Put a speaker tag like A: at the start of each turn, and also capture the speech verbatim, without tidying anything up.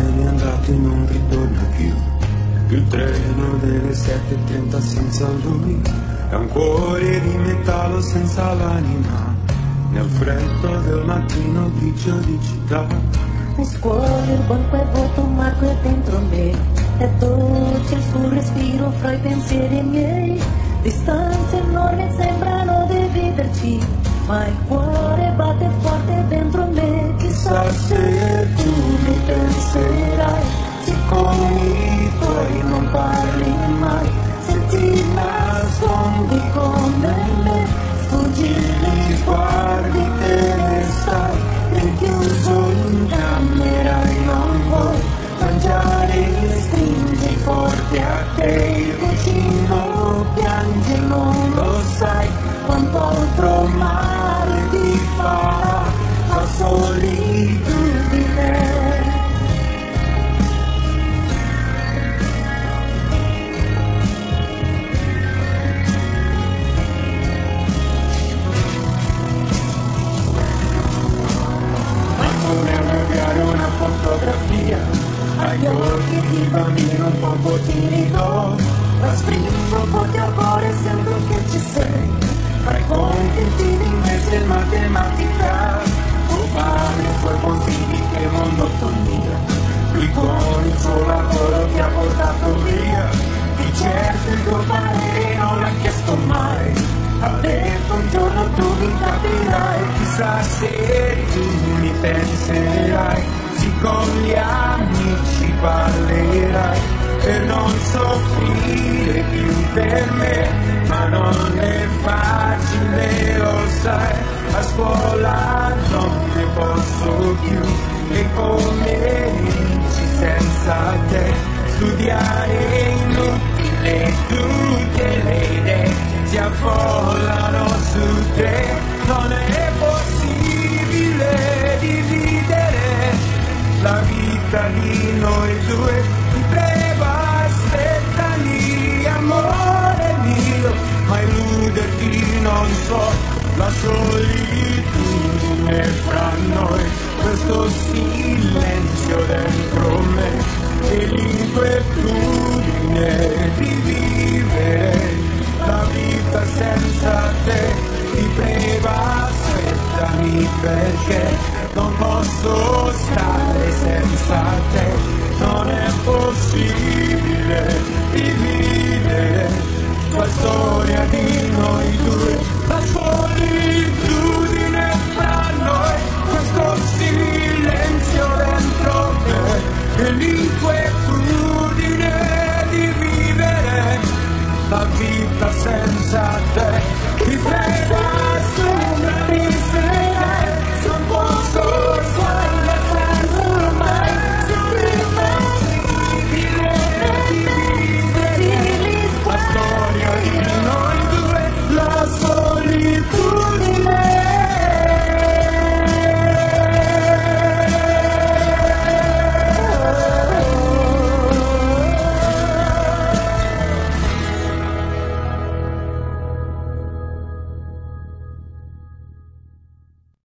A: n'è andato e non ritorna più. Il treno delle sette e trenta senza lui è un cuore di metallo senza l'anima, nel freddo del mattino grigio di città.
B: Mi scuola, il banco è vuoto, Marco è dentro me, è dolce il suo respiro fra i pensieri miei. Distanze enormi sembrano dividerci, ma il cuore batte forte dentro me. Chissà se tu mi penserai, se con i tuoi non parli mai, se ti nascondi come me, sfuggi gli sguardi che ne stai, rinchiuso in camera e non vuoi mangiare, stringi forte a te, vicino piange, non lo sai quanto altro male ti fa la solitudine. Una fotografia agli occhi di bambino un po' timido, ma stringo forte al cuore, sento che ci sei, fra i compiti di inglese e matematica, tuo padre e i suoi consigli che monotonia, lui con il suo lavoro ti ha portato via, di certo il tuo parere non l'ha chiesto mai, ha detto un giorno tu mi capirai, chissà se tu mi penserai, sì con gli amici parlerai, per non soffrire più per me, ma non è facile, lo sai, a scuola non ne posso più, e come dici senza te, studiare è inutile, tutte le idee si affollano su te, non è possibile dividere la vita di noi due, ti prego aspettami amore mio, ma illuderti non so, la solitudine fra noi, questo silenzio dentro me, e l'inquietudine di vivere la vita senza te, ti prego aspettami perché non posso stare senza te, non è possibile dividere la storia di noi due, la solitudine fra noi, questo silenzio dentro me, e l'inquietudine di vivere la vita senza te.